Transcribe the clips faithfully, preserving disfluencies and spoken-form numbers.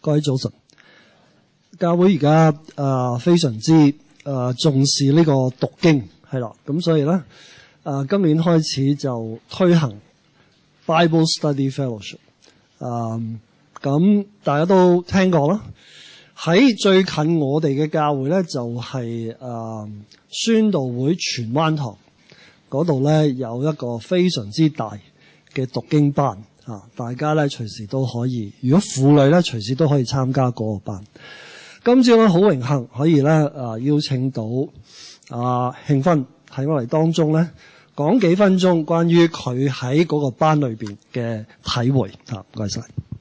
各位早晨。教會而家誒非常之誒、呃、重視呢個讀經，係啦，咁所以咧誒、呃、今年開始就推行 Bible Study Fellowship。誒、呃、咁大家都聽過啦。喺最近我哋嘅教會咧，就係、是、誒、呃、宣道會荃灣堂嗰度咧，有一個非常之大嘅讀經班啊！大家咧隨時都可以，如果婦女咧隨時都可以參加嗰個班。今朝咧好榮幸可以咧啊邀請到啊慶芬喺我哋當中咧講幾分鐘關於佢喺嗰個班裏邊嘅體會啊！唔該晒。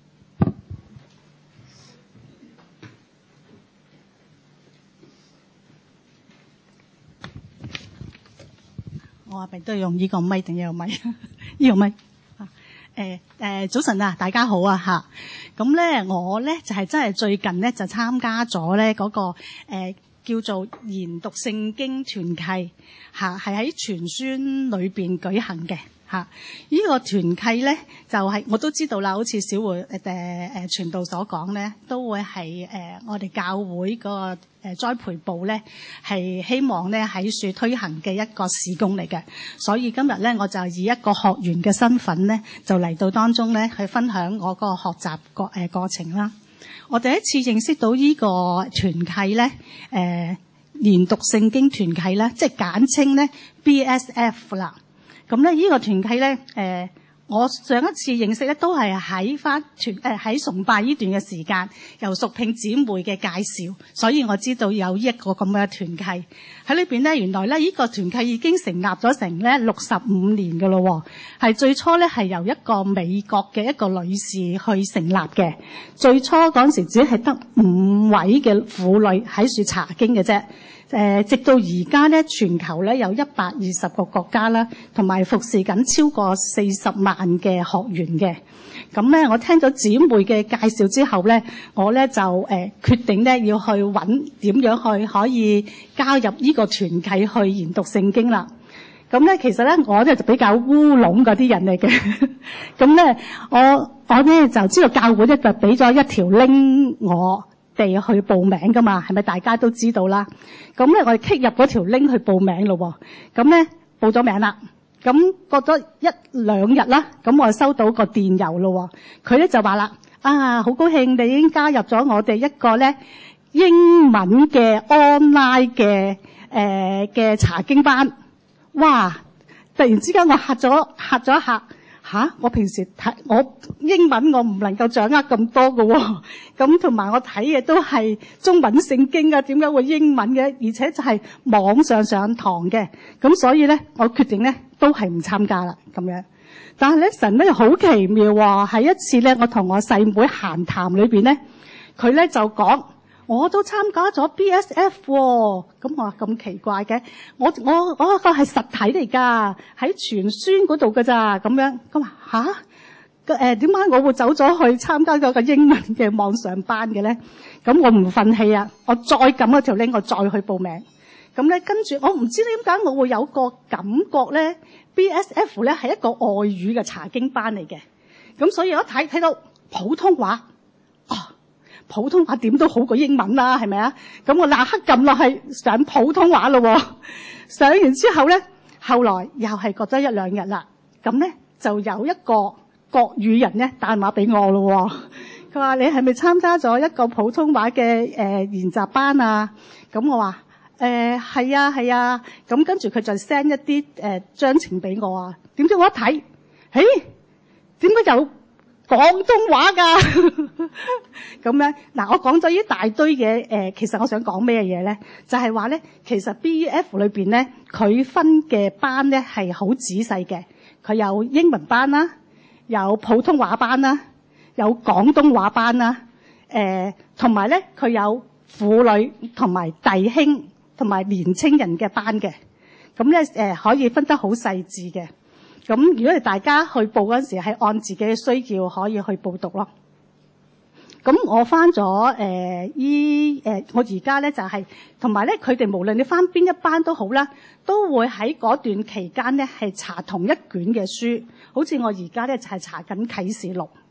我話咪都係用呢個咪定呢個咪？呢個咪啊？誒誒，早晨啊，大家好啊嚇！咁咧，我咧就係、是、真係最近咧就參加咗咧嗰個誒、呃、叫做研讀聖經團契嚇，係喺傳宣裏邊舉行嘅嚇。呢、這個團契咧就係、是、我都知道啦，好似小會誒誒誒傳道所講咧，都會係誒、呃、我哋教會嗰個誒栽培部咧係希望咧喺處推行嘅一個事工嚟嘅，所以今日咧我就以一個學員嘅身份咧就嚟到當中咧去分享我個學習過誒過程啦。我第一次認識到呢個團契咧，誒、呃、研讀聖經團契咧，即係簡稱咧 B S F 啦。咁咧呢個團契咧，誒、呃。我上一次認識咧，都係喺翻團誒喺崇拜呢段嘅時間，由淑萍姊妹嘅介紹，所以我知道有呢一個咁嘅團契喺裏邊咧。原來咧呢個團契已經成立咗成咧六十五年㗎咯，係最初咧係由一個美國嘅一個女士去成立嘅。最初嗰陣時只係得五位嘅婦女喺處查經嘅啫。誒，直到而家咧，全球咧有一百二十個國家啦，同埋服侍緊超過四十萬嘅學員嘅。咁咧，我聽咗姊妹嘅介紹之後咧，我咧就誒、呃、決定咧要去揾點樣去可以加入呢個團契去研讀聖經啦。咁咧，其實咧我咧就比較烏龍嗰啲人嚟嘅。咁咧，我我咧就知道教會咧就俾咗一條 link 我哋去報名噶嘛，係咪大家都知道啦？咁咧，我哋 click 入嗰條 link 去報名咯。咁咧，報咗名啦。咁過咗一兩日啦，咁我就收到個電郵咯。佢咧就話啦：啊，好高興你已經加入咗我哋一個咧英文嘅 online 嘅誒嘅查經班。哇！突然之間我嚇咗嚇咗一嚇。吓！我平時睇我英文我唔能夠掌握咁多㗎喎，咁同埋我睇嘅都係中文聖經啊，點解會英文嘅？而且就係網上上堂嘅，咁所以咧，我決定咧都係唔參加啦咁樣。但係咧神咧好奇妙喎，喺一次咧我同我細妹閒談裏邊咧，佢咧就講。我都參加咗 B S F 喎，咁我話咁奇怪嘅，我我我個係實體嚟㗎，喺傳宣嗰度㗎咋咁樣，咁話吓？誒點解我會走咗去參加嗰個英文嘅網上班嘅咧？咁我唔憤氣啊，我再撳嗰條 link，我再去報名。咁咧跟住我唔知點解我會有個感覺咧 ，B S F 咧係一個外語嘅查經班嚟嘅，咁所以我一睇睇到普通話，哦。普通話點都好過英文啦，係咪啊？咁我立刻撳落去上普通話咯。上完之後咧，後來又係過咗一兩日啦。咁咧就有一個國語人咧打電話俾我咯。佢話：你係咪參加咗一個普通話嘅誒、呃、研習班啊？咁我話：誒係啊係啊。咁跟住佢就 send 一啲誒、呃、章程俾我啊。點知我一睇，誒點解有廣東話㗎？咁樣嗱，我講咗呢大堆嘢，誒、呃，其實我想講咩嘢咧？就係話咧，其實 B F 裏邊咧，佢分嘅班咧係好仔細嘅。佢有英文班啦，有普通話班啦，有廣東話班啦，誒、呃，同埋咧佢有婦女同埋弟兄同埋年青人嘅班嘅。咁咧誒，可以分得好細緻嘅。咁如果係大家去報嗰陣時，係按自己嘅需要可以去報讀咯。咁我翻咗誒依誒，我而家咧就係同埋咧，佢哋無論你翻邊一班都好啦，都會喺嗰段期間咧係查同一卷嘅書。好似我而家咧就係查緊啟示錄，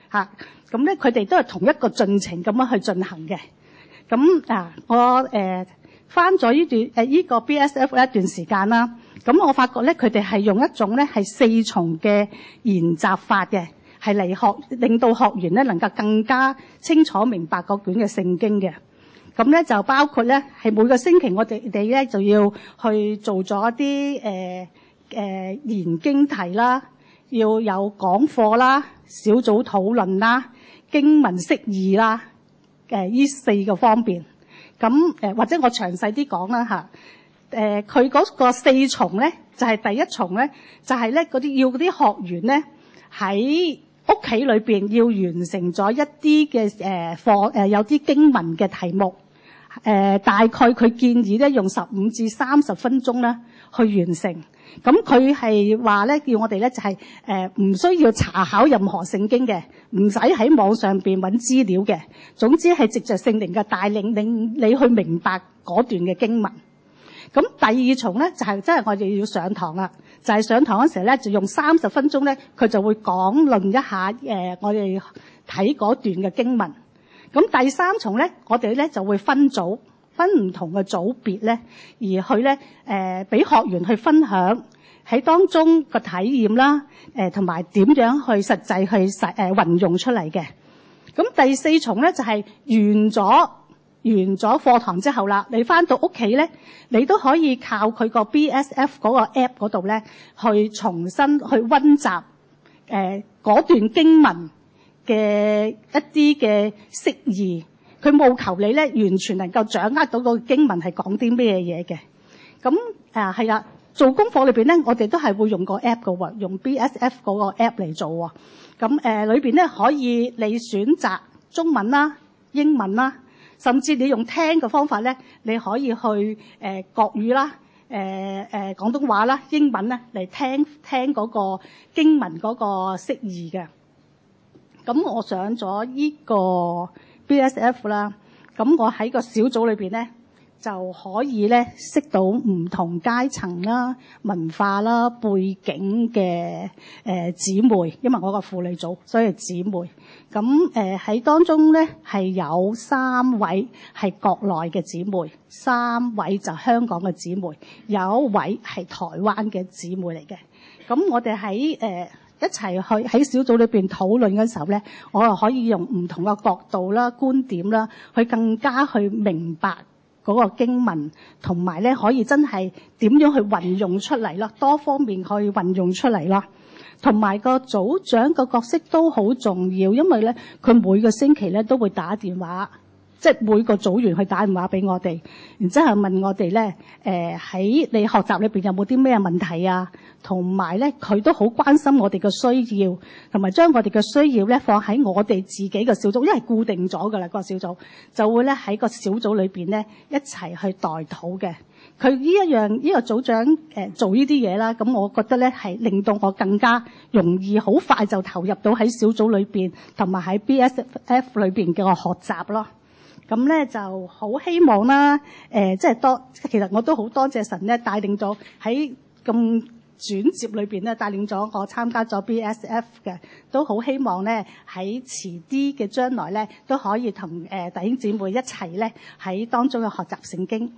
嚇。咁咧佢哋都係同一個進程咁樣去進行嘅。咁啊，我誒翻咗呢段誒呢個 B S F 一段時間啦。咁我發覺咧，佢哋係用一種咧係四重嘅研習法嘅，係嚟學令到學員咧能夠更加清楚明白嗰卷嘅聖經嘅。咁咧就包括咧係每個星期我哋哋咧就要去做咗一啲誒誒研經題啦，要有講課啦、小組討論啦、經文釋義啦，誒呢四個方面。咁誒或者我詳細啲講啦嚇。誒佢嗰個四重咧，就係、是、第一重咧，就係咧嗰啲要嗰啲學員咧喺屋企裏邊要完成咗一啲嘅誒課誒有啲經文嘅題目。誒、呃、大概佢建議咧用十五至三十分鐘咧去完成。咁佢係話咧叫我哋咧就係誒唔需要查考任何聖經嘅，唔使喺網上邊揾資料嘅。總之係藉着聖靈嘅帶領，令你去明白嗰段嘅經文。咁第二重咧就係真係我哋要上堂啦，就係、是、上堂嗰時候咧就用三十分鐘咧，佢就會講論一下誒、呃、我哋睇嗰段嘅經文。咁第三重咧，我哋咧就會分組，分唔同嘅組別咧，而去咧誒俾學員去分享喺當中個體驗啦，誒同埋點樣去實際去實誒運用出嚟嘅。咁第四重咧就係、是、完咗。完咗課堂之後啦，你翻到屋企咧，你都可以靠佢個 B S F 嗰個 app 嗰度咧，去重新去溫習誒嗰段經文嘅一啲嘅釋義。佢務求你咧完全能夠掌握到個經文係講啲咩嘢嘅。咁啊係啦，做功課裏邊咧，我哋都係會用個 app 嘅喎，用 B S F 嗰個 app 嚟做喎。咁誒裏邊咧可以你選擇中文啦、英文啦。甚至你用聽嘅方法咧，你可以去誒、呃、國語啦、誒、呃、誒、呃、廣東話啦、英文咧嚟聽聽嗰個經文嗰個釋義嘅。咁我上咗依個 B S F 啦，咁我喺個小組裏邊咧就可以咧識到唔同階層啦、文化啦、背景嘅誒姊妹，因為我個婦女組，所以係姊妹。咁誒喺當中咧係有三位係國內嘅姊妹，三位就香港嘅姊妹，有一位係台灣嘅姊妹嚟嘅。咁我哋喺誒一齊去喺小組裏邊討論嘅時候咧，我又可以用唔同嘅角度啦、觀點啦，去更加去明白嗰個經文，同埋咧可以真係點樣去運用出嚟咯，多方面可以運用出嚟咯。同埋個組長個角色都好重要，因為咧佢每個星期咧都會打電話，即係每個組員去打電話俾我哋，然之後問我哋咧誒喺你學習裏邊有冇啲咩問題啊？同埋咧佢都好關心我哋嘅需要，同埋將我哋嘅需要咧放喺我哋自己嘅小組，因為固定咗㗎啦個小組，就會咧喺個小組裏邊咧一齊去代禱嘅。佢呢一樣呢、呢個組長誒、呃、做呢啲嘢啦，咁我覺得咧係令到我更加容易好快就投入到喺小組裏邊，同埋喺 B S F 裏邊嘅個學習咯。咁咧就好希望啦，誒、呃、即係多，其實我都好多謝神咧帶領咗喺咁轉接裏邊咧帶領咗我參加咗 B S F 嘅，都好希望咧喺遲啲嘅將來咧都可以同誒、呃、弟兄姊妹一齊咧喺當中嘅學習聖經。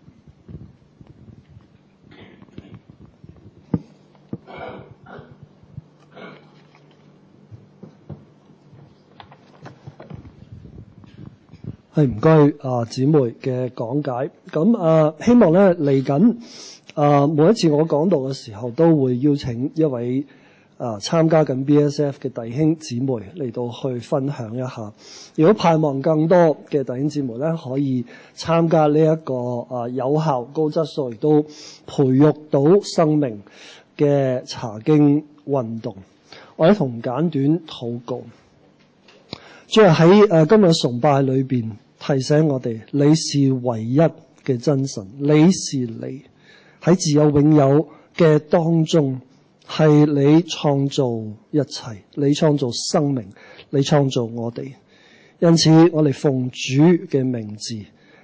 係唔該啊，姊妹嘅講解。咁啊，希望咧嚟緊啊，每一次我講道嘅時候，都會邀請一位啊參加緊 B S F 嘅弟兄姊妹嚟到去分享一下。如果盼望更多嘅弟兄姊妹咧，可以參加呢一個啊有效、高質素，亦都培育到生命嘅查經運動。我一同簡短禱告。主要喺誒今日崇拜裏邊提醒我哋，你是唯一嘅真神，你是你喺自有永有嘅當中，係你創造一切，你創造生命，你創造我哋。因此，我哋奉主嘅名字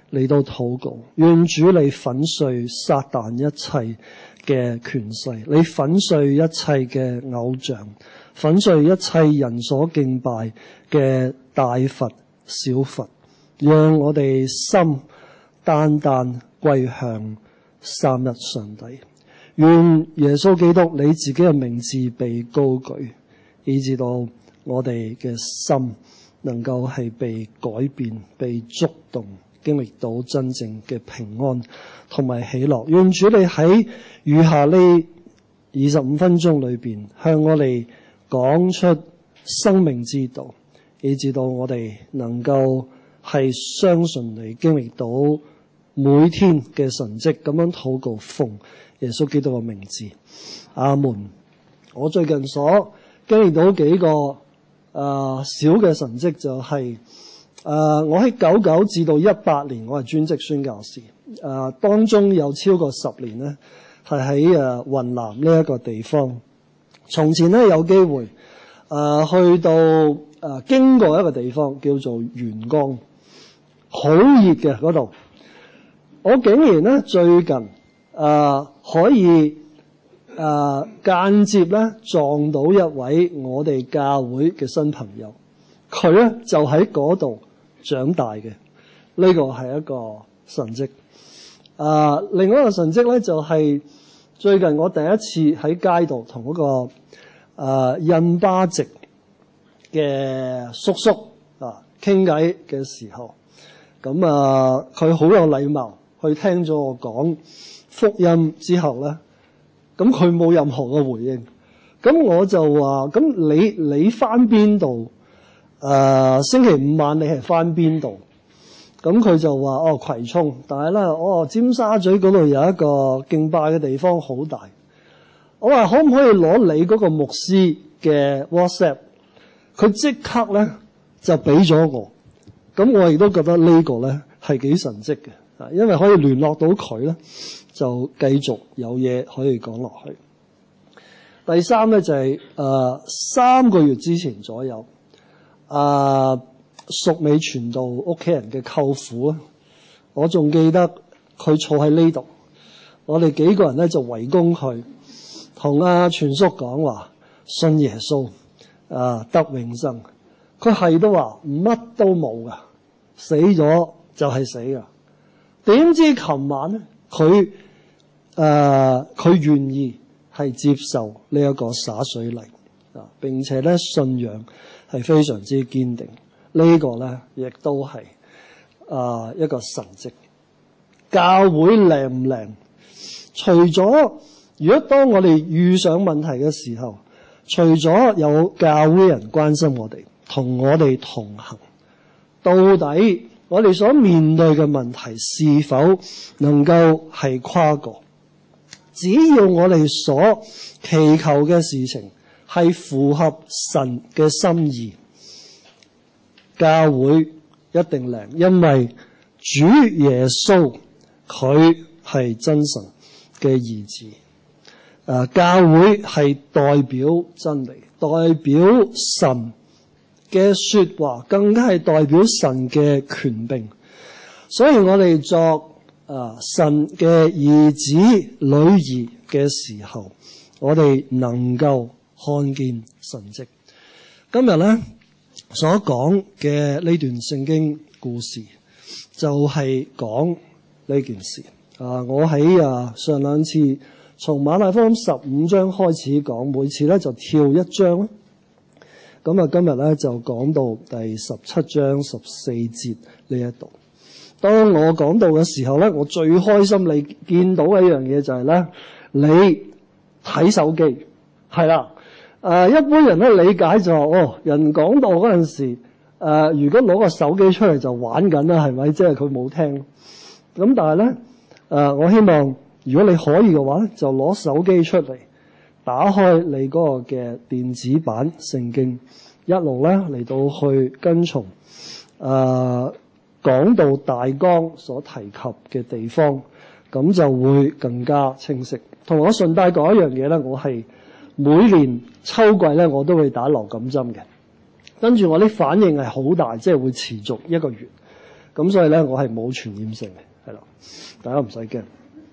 嚟到禱告，願主你粉碎撒旦一切嘅權勢，你粉碎一切嘅偶像，粉碎一切人所敬拜嘅大佛小佛，讓我哋心單單歸向三一上帝。願耶穌基督你自己嘅名字被高舉，以致到我哋嘅心能夠係被改變、被觸動，經歷到真正嘅平安同埋喜樂。願主你喺餘下呢二十五分鐘裏邊向我哋講出生命之道，以致到我哋能夠係相信你，經歷到每天嘅神蹟，咁樣禱告奉耶穌基督嘅名字，阿門。我最近所經歷到幾個誒、呃、小嘅神蹟就係、是、誒、呃、我喺九九至到一八年我係專職宣教士，誒、呃、當中有超過十年咧係喺誒雲南呢一個地方。從前咧有機會誒、呃、去到誒、呃、經過一個地方叫做元江，好熱嘅嗰度。我竟然咧最近誒、呃、可以誒間接咧撞到一位我哋教會嘅新朋友，佢咧就喺嗰度長大嘅，呢、這個係一個神蹟。誒、呃，另外一個神蹟咧就係、是、最近我第一次喺街度同嗰個誒、呃、印巴籍嘅叔叔啊傾偈嘅時候，咁啊佢好有禮貌。佢聽咗我講福音之後咧，咁佢冇任何嘅回應。咁我就話：咁你你返邊度？誒、呃、星期五晚你係返邊度？咁佢就話：哦葵涌，但係咧，哦尖沙咀嗰度有一個敬拜嘅地方好大。我話可唔可以攞你嗰個牧師嘅 WhatsApp？佢即刻咧就俾咗我。咁我亦都覺得呢個咧係幾神蹟嘅。因為可以聯絡到佢咧，就繼續有嘢可以講落去。第三咧就係、是、誒、呃、三個月之前左右，啊淑美傳道屋企人嘅舅父啊，我仲記得佢坐喺呢度，我哋幾個人咧就圍攻佢，同阿全叔講話信耶穌啊得永生。佢係都話乜都冇噶，死咗就係死噶。點知琴晚咧，佢誒佢願意係接受呢一個灑水禮啊，並且咧信仰係非常之堅定。這個、呢個咧亦都係啊一個神蹟。教會靚唔靚？除咗如果當我哋遇上問題嘅時候，除咗有教會人關心我哋，同我哋同行，到底我哋所面對嘅問題是否能夠係跨過？只要我哋所祈求嘅事情係符合神嘅心意，教會一定靈，因為主耶穌佢係真神嘅兒子。誒，教會係代表真理，代表神嘅說話，更加係代表神嘅權柄。所以我哋作啊神嘅兒子女兒嘅時候，我哋能夠看見神蹟。今日咧所講嘅呢段聖經故事，就係講呢件事。啊，我喺啊上兩次從馬太福音十五章開始講，每次咧就跳一章啦。咁啊，今日咧就講到第十七章十四節呢一度。當我講到嘅時候咧，我最開心你見到嘅一樣嘢就係咧，你睇手機係啦。誒、呃，一般人咧理解就話，哦，人講道嗰陣時，誒、呃，如果攞個手機出嚟就玩緊啦，係咪？即係佢冇聽。咁但係咧，誒、呃，我希望如果你可以嘅話咧，就攞手機出嚟，打開你嗰個嘅電子版聖經，一路咧嚟到去跟從誒講道大綱所提及嘅地方，咁就會更加清晰。同我順帶講一樣嘢咧，我係每年秋季咧，我都會打流感針嘅，跟住我啲反應係好大，即係會持續一個月。 咁所以咧我係冇傳染性嘅，係啦，大家唔使驚。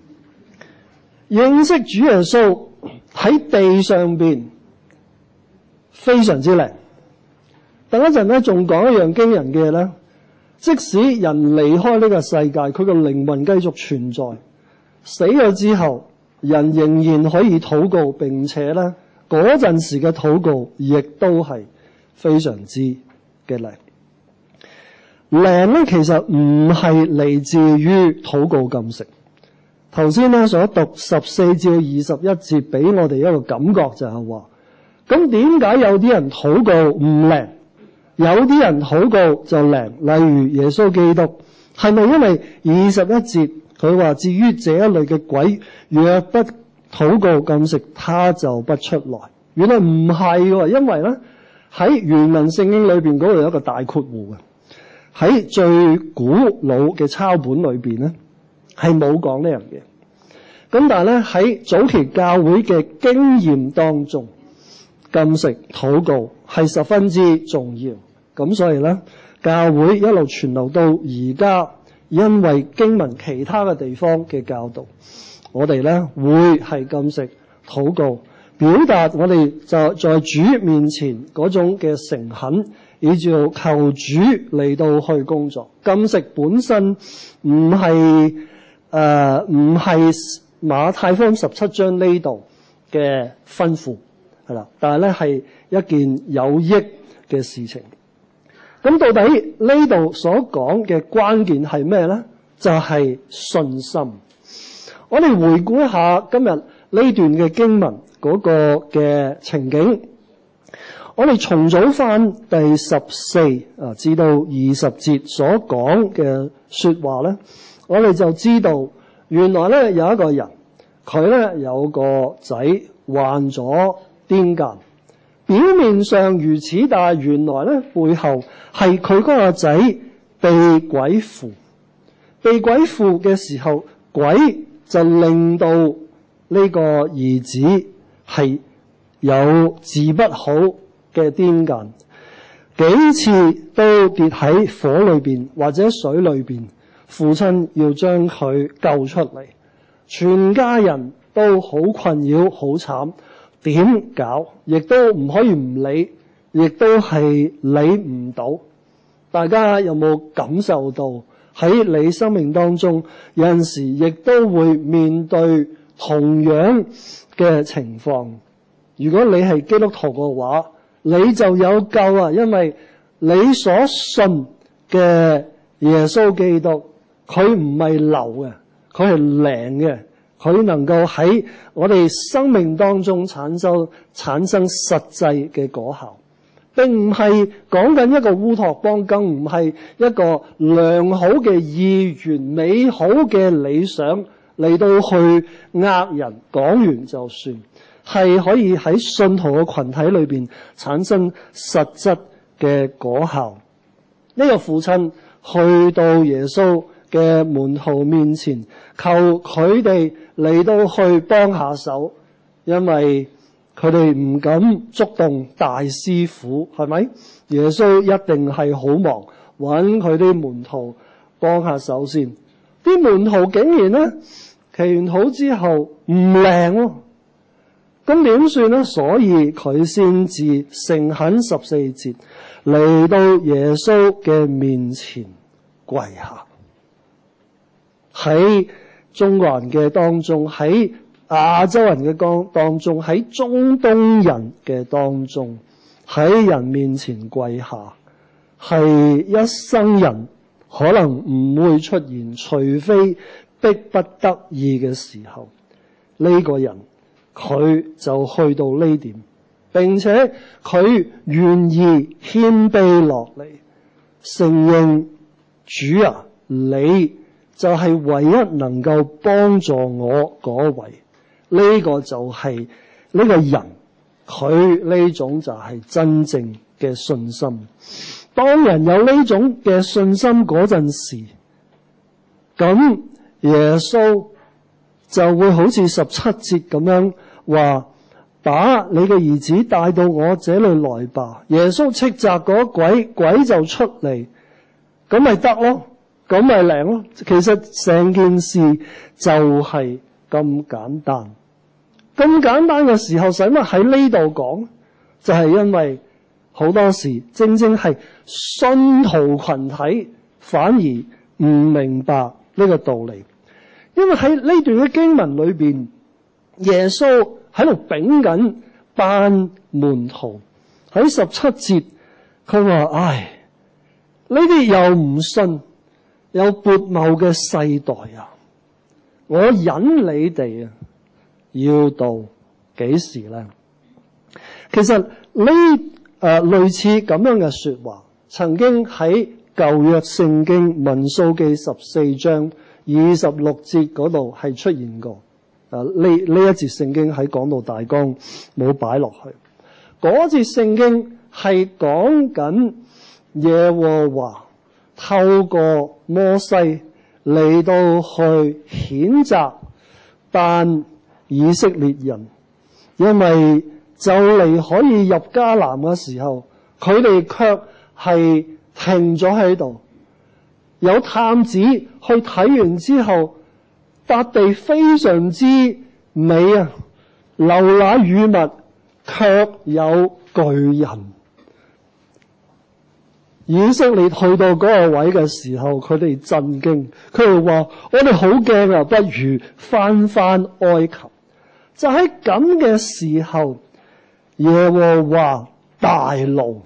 認識主耶穌喺地上邊非常之靚。等一陣咧仲講一樣驚人嘅嘢咧，即使人離開呢個世界，佢個靈魂繼續存在，死咗之後人仍然可以禱告，並且咧嗰陣時嘅禱告亦都係非常之嘅靚。靚咧其實唔係嚟自於禱告禁食。頭先咧所讀十四至二十一節俾我哋一個感覺就係話，咁點解有啲人禱告唔靚，有啲人禱告就靚？例如耶穌基督，係咪因為二十一節佢話至於這一類嘅鬼，若不禱告禁食，他就不出來？原來唔係喎，因為咧喺原文聖經裏邊嗰度有一個大括弧嘅，喺最古老嘅抄本裏邊咧係冇講呢樣嘢。咁但係咧喺早期教會嘅經驗當中，禁食禱告係十分之重要。咁所以咧教會一路傳流到而家，因為經文其他嘅地方嘅教導，我哋咧會係禁食禱告，表達我哋就在主面前嗰種嘅誠懇，以至到求主嚟到去工作。禁食本身唔係誒唔係馬太福音十七章呢度嘅吩咐，係啦，但係咧係一件有益嘅事情。咁到底呢度所講嘅關鍵係咩咧？就係信心。我哋回顧一下今日呢段嘅經文嗰個嘅情景。我哋重組翻第十四啊至到二十節所講嘅說話咧，我哋就知道原來咧有一個人，佢咧有個仔患咗癲癇。表面上如此，但係原來咧背後係佢嗰個仔被鬼附。被鬼附嘅時候，鬼就令到呢個兒子係有治不好嘅癲癇，幾次都跌喺火裏邊或者水裏邊，父親要將佢救出嚟，全家人都好困擾，好慘，點搞亦都唔可以唔理，亦都係理唔到。大家有冇感受到喺你生命當中有陣時亦都會面對同樣嘅情況？如果你係基督徒嘅話，你就有救啊！因為你所信嘅耶穌基督，佢唔係流嘅，佢係靈嘅，佢能夠喺我哋生命當中產生產生實際嘅果效，並唔係講緊一個烏托邦，更唔係一個良好嘅意願、美好嘅理想嚟到去呃人，講完就算。係可以喺信徒嘅群體裏邊產生實質嘅果效。呢個父親去到耶穌嘅門徒面前，求佢哋嚟到去幫下手，因為佢哋唔敢觸動大師傅，係咪？耶穌一定係好忙，揾佢啲門徒幫下手先。啲門徒竟然咧祈完禱之後唔靈喎。咁點算呢？所以佢先至誠懇十四節嚟到耶穌嘅面前跪下。喺中國人嘅當中，喺亞洲人嘅當當中，喺中東人嘅當中，喺人面前跪下，係一生人可能唔會出現，除非逼不得已嘅時候，呢、這個人佢就去到呢點，並且佢願意謙卑落嚟，承認主啊，你就係唯一能夠幫助我嗰位。呢、這個就係呢個人，佢呢種就係真正嘅信心。當人有呢種嘅信心嗰陣時，咁耶穌就會好似十七節咁樣話，把你嘅兒子帶到我這裏來吧。耶穌斥責嗰鬼，鬼就出嚟，咁咪得咯。 咁咪靚咯。其實成件事就係咁簡單，咁簡單嘅時候使乜喺呢度講？就係因為好多時正正係信徒群體反而唔明白呢個道理，因為喺呢段嘅經文裏邊，耶穌喺度丙緊班門徒。喺十七節佢話：唉，呢啲又唔信又悖謬嘅世代啊，我忍你哋啊，要到幾時呢？其實呢誒、呃、類似咁樣嘅說話曾經喺舊約聖經民數記十四章二十六節嗰度係出現過。誒呢呢一節聖經喺講道大綱冇擺落去。嗰節聖經係講緊耶和華透過摩西嚟到去譴責班以色列人，因為就嚟可以入迦南嘅時候，佢哋卻係停咗喺度。有探子去睇完之後，笪地非常之美啊，流奶與蜜，卻有巨人。以色列去到嗰個位嘅時候，佢哋震驚，佢哋話：我哋好驚啊，不如翻返埃及。就喺咁嘅時候，耶和華大怒。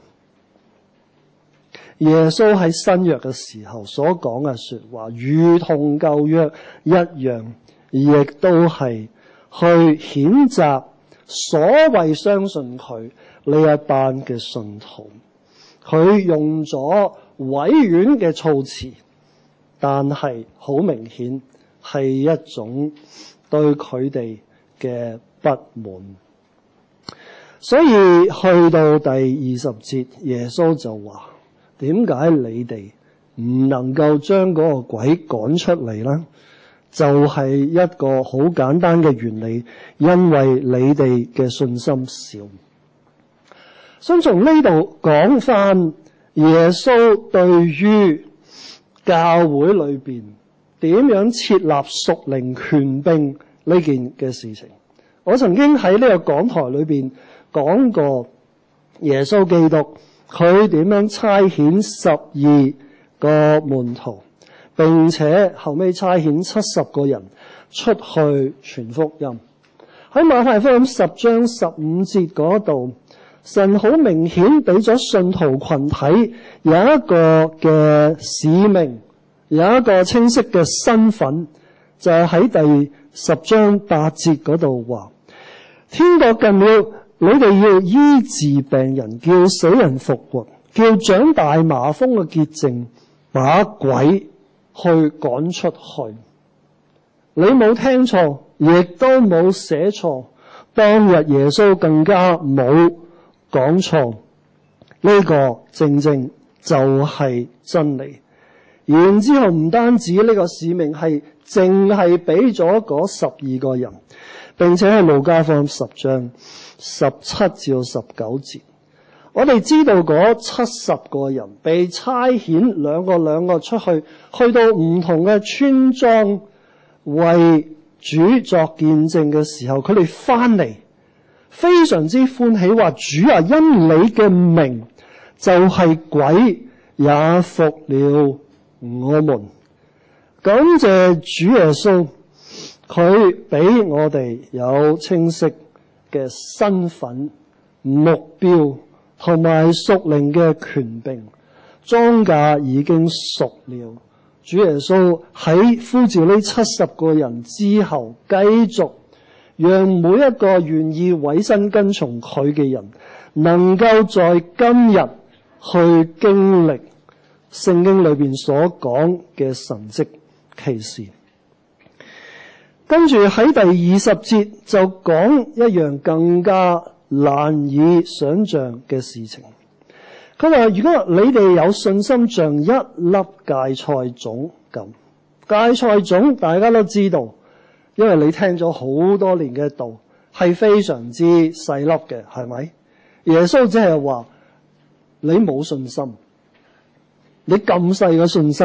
耶穌喺新約嘅時候所講嘅說話，如同舊約一樣，亦都係去譴責所謂相信佢呢一班嘅信徒。佢用咗委婉嘅措辭，但係好明顯係一種對佢哋嘅不滿。所以去到第二十節，耶穌就話：點解你哋唔能夠將嗰個鬼趕出嚟呢？就係一個好簡單嘅原理，因為你哋嘅信心少。想從呢度講翻耶穌對於教會裏邊點樣設立屬靈權柄呢件嘅事情。我曾經喺呢個講台裏邊講過耶穌基督佢點樣差遣十二個門徒，並且後尾差遣七十個人出去傳福音。喺馬太福音十章十五節嗰度，神好明顯俾咗信徒群體有一個嘅使命，有一個清晰嘅身份，就係喺第十章八節嗰度話：天國近了，你哋要醫治病人，叫死人復活，叫長大麻風嘅潔淨，把鬼去趕出去。你冇聽錯，亦都冇寫錯，當日耶穌更加冇講錯，呢個正正就係真理。然之後唔單止呢個使命係淨係俾咗嗰十二個人，並且係路加福音十章十七至到十九節，我哋知道嗰七十個人被差遣兩個兩個出去，去到唔同嘅村莊為主作見證嘅時候，佢哋翻嚟非常之歡喜，話：主啊，因你嘅名，就係鬼也服了我們。感謝主耶穌，佢俾我哋有清晰嘅身份、目標同埋屬靈嘅權柄。莊稼已經熟了，主耶穌喺呼召呢七十個人之後，繼續讓每一個願意委身跟從佢嘅人，能夠在今日去經歷聖經裏邊所講嘅神蹟奇事。跟住喺第二十節就講一樣更加難以想象嘅事情。佢話：如果你哋有信心像一粒芥菜種咁，芥菜種大家都知道，因為你聽咗好多年嘅道，係非常之細粒嘅，係咪？耶穌只係話你冇信心，你咁細嘅信心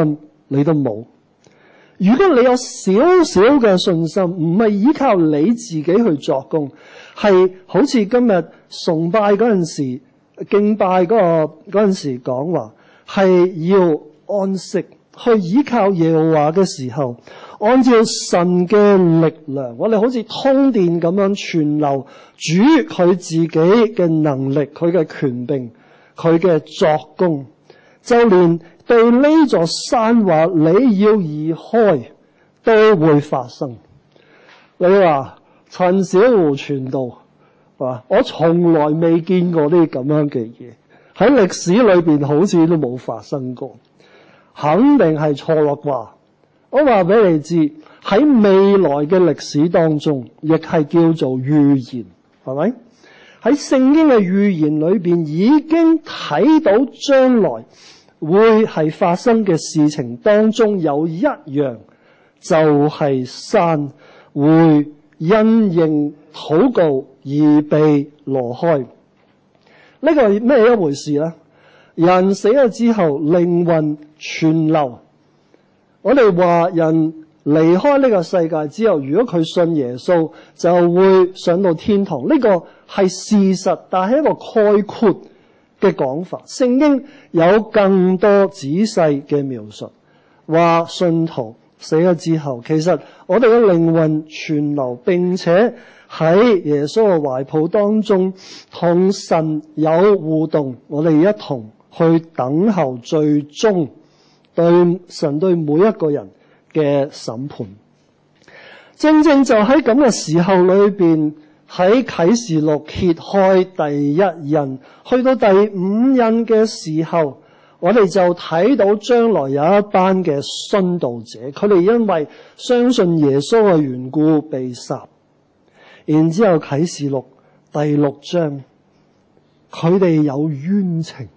你都冇。如果你有少少嘅信心，唔係依靠你自己去作工，係好似今日崇拜嗰陣時、敬拜嗰、嗰個嗰陣時講話，係要安息，去依靠耶和華嘅時候，按照神嘅力量，我哋好似通電咁樣傳流主佢自己嘅能力、佢嘅權柄、佢嘅作工，就連對呢座山話你要移開都會發生。你話陳小湖傳道話，我從來未見過啲咁樣嘅嘢，喺歷史裏邊好似都冇發生過，肯定係錯落啩。我話俾你知，喺未來嘅歷史當中，亦係叫做預言，係咪？喺聖經嘅預言裏邊已經睇到將來會係發生嘅事情當中有一樣，就係山會因應禱告而被挪開。呢個係咩一回事呢？人死咗之後，靈魂存留。我哋話人離開呢個世界之後，如果佢信耶穌，就會上到天堂。呢個係事實，但係一個概括嘅講法。聖經有更多仔細嘅描述，話信徒死咗之後，其實我哋嘅靈魂存留，並且喺耶穌嘅懷抱當中同神有互動，我哋一同去等候最終對神對每一個人嘅審判。正正就喺咁嘅時候裏邊，喺啟示錄揭開第一印，去到第五印嘅時候，我哋就睇到將來有一班嘅殉道者，佢哋因為相信耶穌嘅緣故被殺。然之後啟示錄第六章，佢哋有冤情，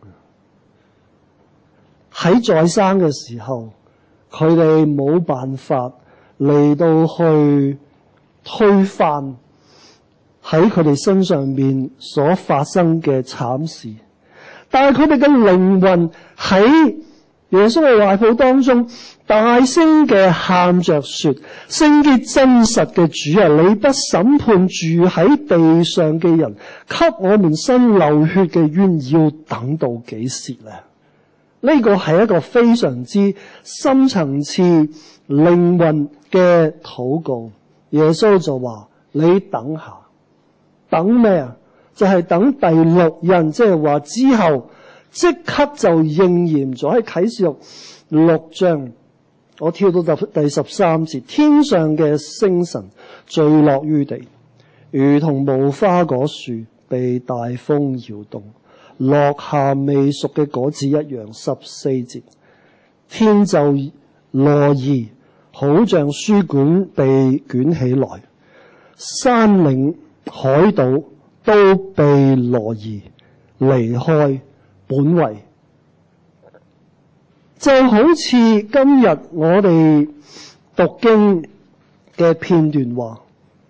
喺在生嘅時候，佢哋冇辦法嚟到去推翻喺佢哋身上面所發生嘅慘事，但係佢哋嘅靈魂喺耶穌嘅懷抱當中大聲嘅喊着說，聖潔真實嘅主啊，你不審判住喺地上嘅人，給我們伸流血嘅冤，要等到幾時呢？呢個係一個非常之深層次靈魂嘅禱告。耶穌就話，你等下，等咩啊？就係、是、等第六印，即係話之後即刻就應驗咗喺啟示錄六章。我跳到第十三節，天上嘅星辰墜落於地，如同無花果樹被大風搖動，落下未熟嘅果子一樣。十四節，天就挪移，好像書卷被捲起來，山嶺海島都被挪移，離開本位。就好似今日我哋讀經嘅片段話，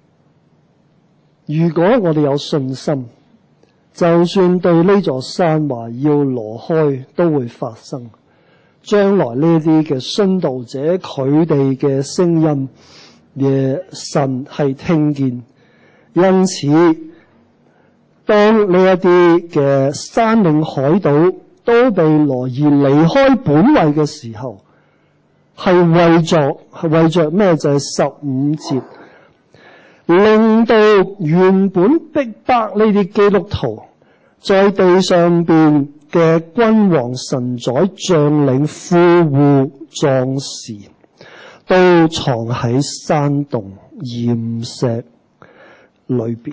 如果我哋有信心，就算對呢座山話要挪開都會發生。將來呢啲嘅殉道者，佢哋嘅聲音嘅神係聽見，因此當呢一啲嘅山嶺海島都被挪移離開本位嘅時候，係為着係為着咩？就係十五節，令到原本逼迫呢啲基督徒在地上邊嘅君王神宰將領富戶壯士，都藏喺山洞岩石裏邊，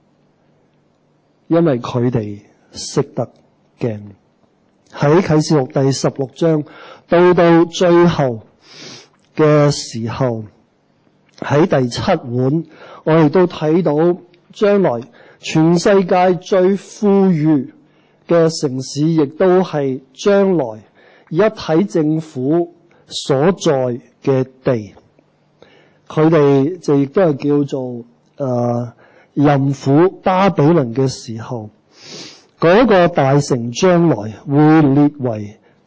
因為佢哋識得驚。喺啟示錄第十六章到到最後嘅時候，喺第七碗，我哋都睇到將來全世界最富裕嘅城市，亦都係將來一體政府所在嘅地。佢哋就亦都係叫做誒淫婦巴比倫嘅時候，嗰個大城將來會列為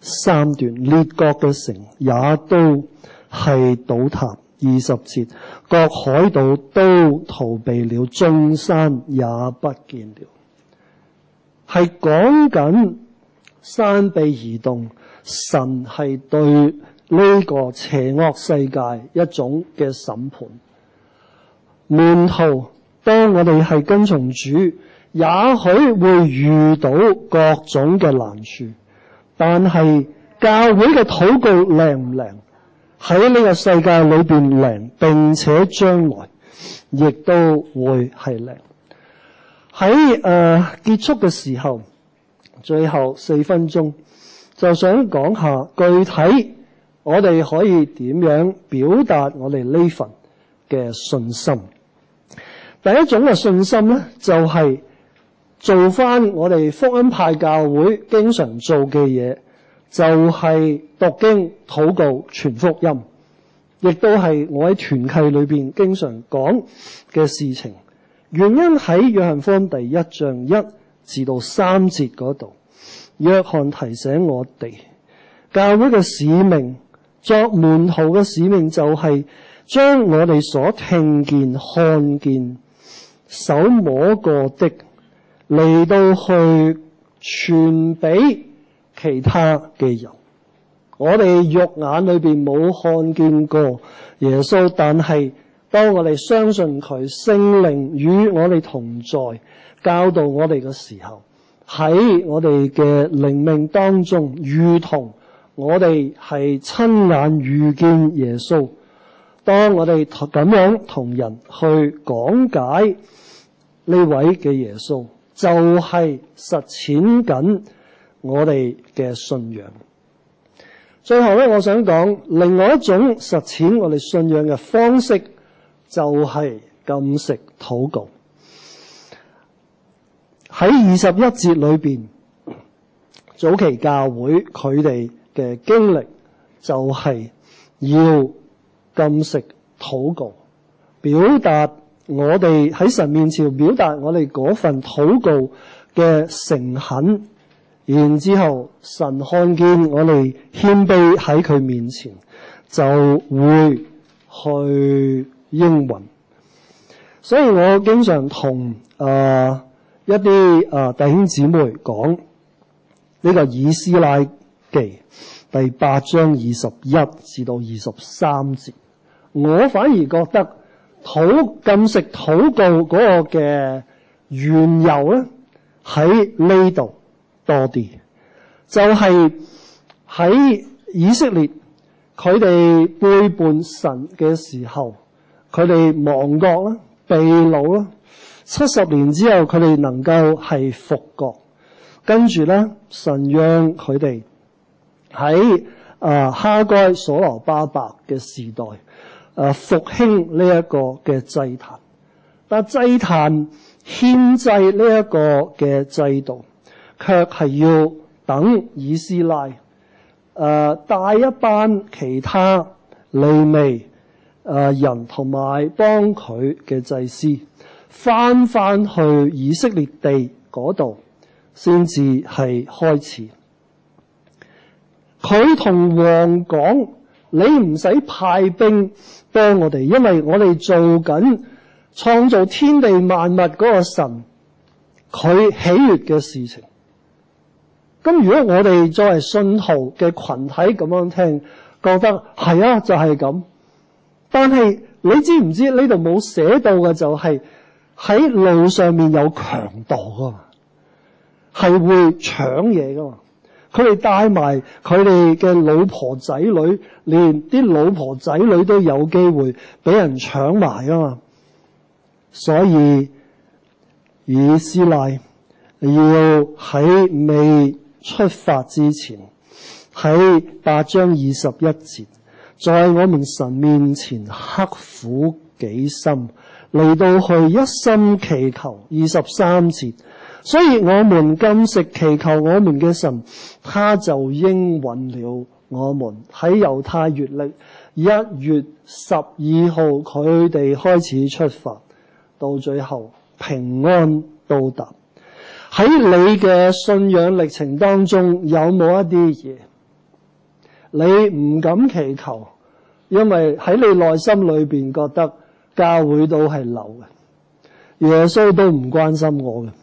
三段，列國嘅城也都係倒塌。二十節，各海島都逃避了，眾山也不見了。係講緊山被移動，神係對呢個邪惡世界一種嘅審判。門徒，當我哋係跟從主，也許會遇到各種嘅難處，但係教會嘅禱告靈唔靈？喺呢個世界裏邊靈，並且將來亦都會係靈。喺誒、呃、結束嘅時候，最後四分鐘就想講下具體我哋可以點樣表達我哋呢份嘅信心。第一種嘅信心咧，就係、是、做翻我哋福音派教會經常做嘅嘢，就係、是、讀經、禱告、傳福音，亦都係我喺團契裏邊經常講嘅事情。原因喺約翰福音第一章一至到三節嗰度，約翰提醒我哋，教會嘅使命，作門徒嘅使命就係將我哋所聽見、看見、手摸過的嚟到去傳俾其他嘅人。我哋肉眼裏邊冇看見過耶穌，但係當我哋相信佢，聖靈與我哋同在，教導我哋嘅時候，喺我哋嘅靈命當中，如同我哋係親眼遇見耶穌。當我哋咁樣同人去講解呢位嘅耶穌，就係實踐緊我哋嘅信仰。最後咧，我想講另外一種實踐我哋信仰嘅方式，就係禁食禱告。喺二十一節裏邊，早期教會佢哋嘅經歷就係要禁食禱告，表達我哋喺神面前表達我哋嗰份禱告嘅誠懇。然之後神看見我哋謙卑喺佢面前，就會去應允。所以我經常同誒、呃、一啲誒、呃、弟兄姊妹講呢個以斯拉記第八章二十一至到二十三節，我反而覺得禱禁食禱告嗰個嘅緣由咧喺呢度多啲，就係、是、喺以色列佢哋背叛神嘅時候，佢哋亡國啦、被擄啦，七十年之後佢哋能夠係復國，跟住咧神讓佢哋喺啊哈該所羅巴伯嘅時代啊復興呢一個嘅祭壇，但祭壇獻祭呢一個嘅制度，卻係要等以斯拉誒帶一班其他利未誒人同埋幫佢嘅祭司翻翻去以色列地嗰度，先至係開始。佢同王講：你唔使派兵幫我哋，因為我哋做緊創造天地萬物嗰個神佢喜悅嘅事情。咁如果我哋作為信徒嘅群體咁樣聽，覺得係啊，就係咁。但係你知唔知呢度冇寫到嘅就係喺路上面有強盜噶嘛，係會搶嘢噶嘛。佢哋帶埋佢哋嘅老婆仔女，連啲老婆仔女都有機會俾人搶埋噶嘛。所以以斯拉要喺未出發之前，喺八章二十一節，在我們神面前刻苦己心，嚟到去一心祈求。二十三節，所以我們禁食祈求我們嘅神，他就應允了我們。喺猶太月曆一月十二號，佢哋開始出發，到最後平安到達。喺你嘅信仰歷程當中，有冇一啲嘢你唔敢祈求，因為喺你內心裏邊覺得教會都係流嘅，耶穌都唔關心我嘅。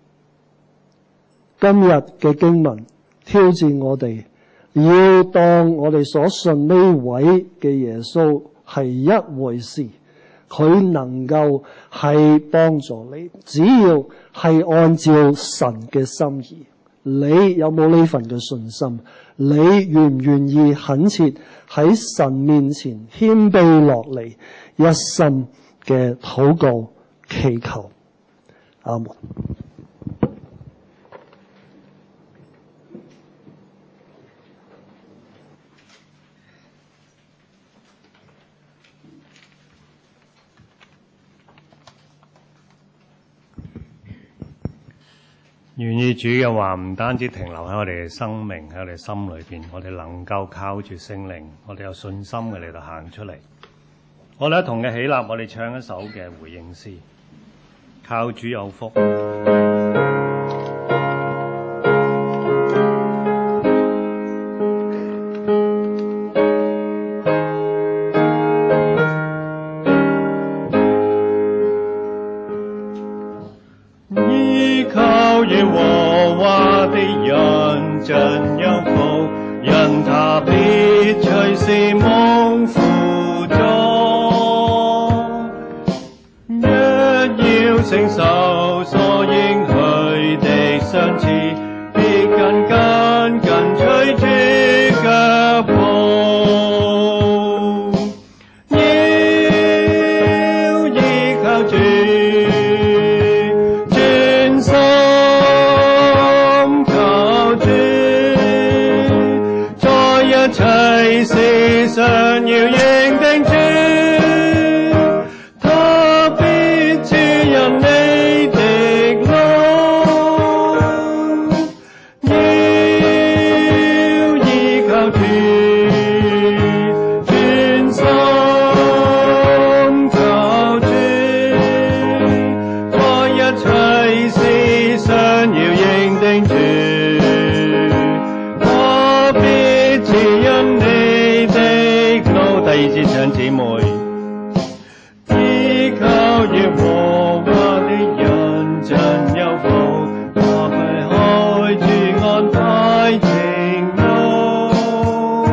今日嘅經文挑戰我哋，要當我哋所信呢位嘅耶穌係一回事，佢能夠係幫助你，只要係按照神嘅心意。你有冇呢份嘅信心？你願唔願意懇切喺神面前謙卑落嚟，一心嘅禱告祈求？阿門。 願意主嘅話唔單止停留喺我哋嘅生命，喺我哋心裏邊，我哋能夠靠住聖靈，我哋有信心嘅嚟到行出嚟。我哋一同嘅起立，我哋唱一首嘅回應詩，靠主有福。 耶和華的人真有福，因他必隨時蒙福助。若要承受所應許的賞賜，必緊緊跟隨主腳步，要依靠主。世上要認定主，他必指引你的路，要依靠主，專心靠主，在一切事上要認定主，他必指引你。第二節唱姊妹，依靠耶和華的人真有福，他必開主安排情路，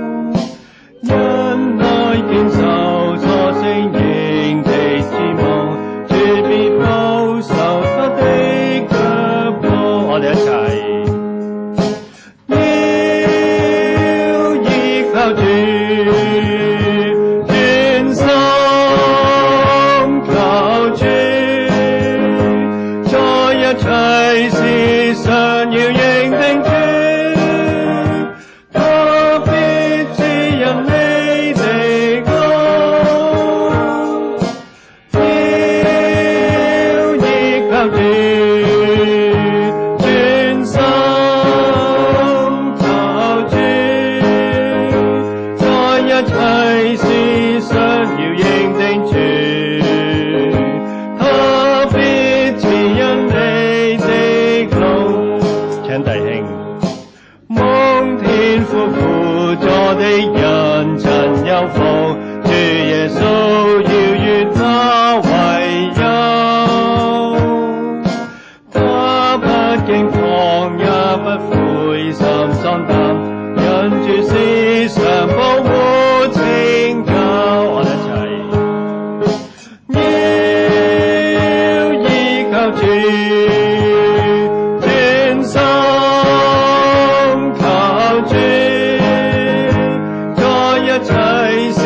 因愛堅守所承認的指望，主必保守他的腳步。我哋一齊，要依靠主。在世上要認定主，他必指引你的路，要依靠主，專心靠主，在一切事上要認定主，他必指引你。弟兄，蒙天父輔助的人真有福，主耶穌要與他為友，他不驚慌也不灰心喪膽，因主時常保護拯救。我哋一齊，要依靠主。在一切